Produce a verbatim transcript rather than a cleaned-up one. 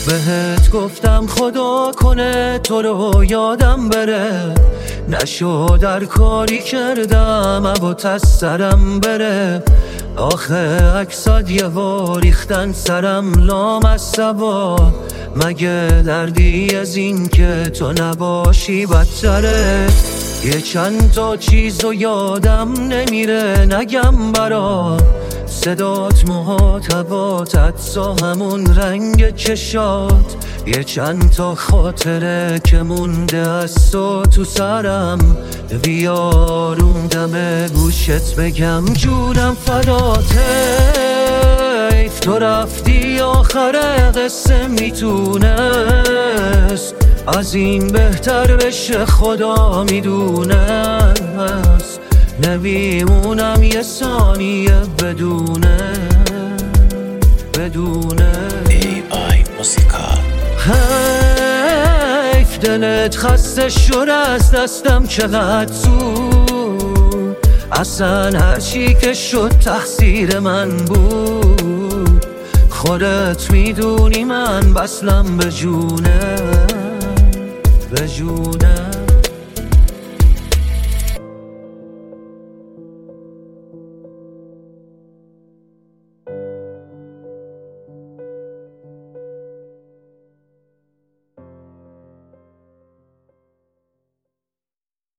بهت گفتم خدا کنه تو رو یادم بره، نشو در کاری کردم ابات از سرم بره. آخه عکسات یه واریختن سرم لام از سبا، مگه دردی از این که تو نباشی بدتره. یه چند تا چیزو یادم نمیره نگم برا، صدات مخاطبات حدسا همون رنگ چشات. یه چند تا خاطره که مونده از تو تو سرم، بیارون دم گوشت بگم جونم فداته. حیف تو رفتی آخر قصه میتونست از این بهتر بشه، خدا میدونست نمیمونم یه ثانیه بدونه بدونه ای آی موسیقا. حیف دلت خسته شد از دستم چقدر زود، اصلا هرچی که شد تقصیر من بود. خودت میدونی من بسلم به جونه به جونه